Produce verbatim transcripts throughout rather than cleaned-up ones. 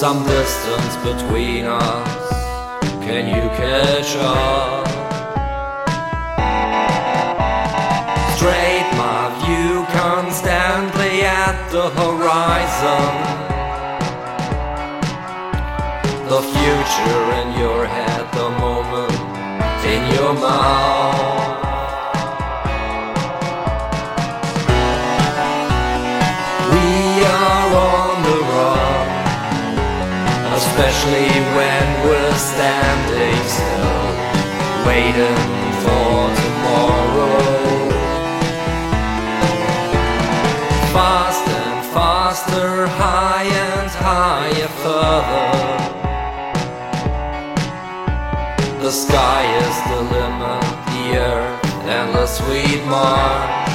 some distance between us. Can you catch up? Straight my view constantly at the horizon. The future in your head, the moment in your mouth. We are on the run, especially when we're standing still, waiting for tomorrow. Fast and faster, high and higher, further. The sky is the limit, the earth and the sweet march.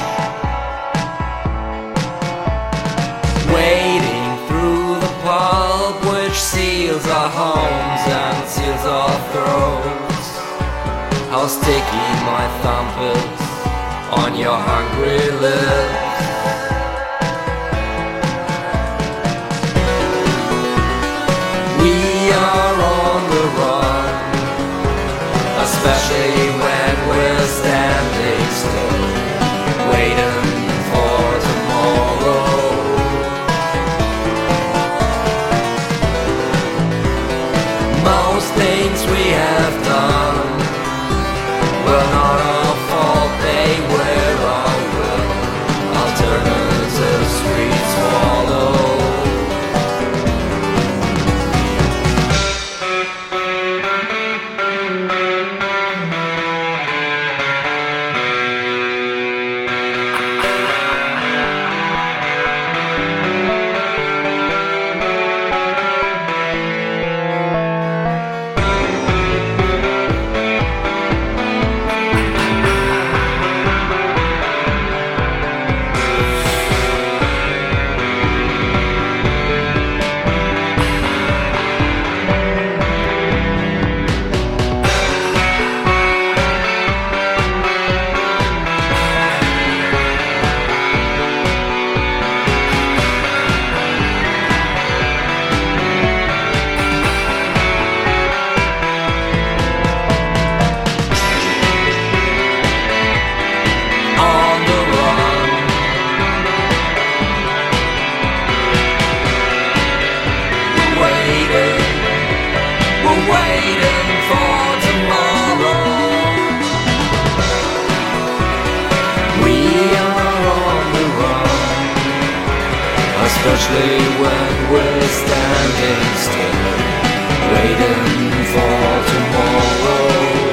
Wading through the pulp which seals our homes and seals our throats. How sticky my thumb is on your hungry lips. We are on the run, especially when we're standing still, waiting for tomorrow. Most things we have done were not our fault, they were our will. Alternatives we swallow. Waiting for tomorrow. We are on the run, especially when we're standing still, waiting for tomorrow.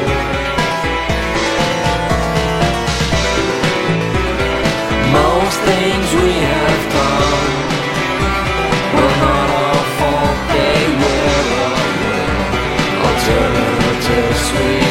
Most things we have done were not our fault, they were our will. Alternative sweet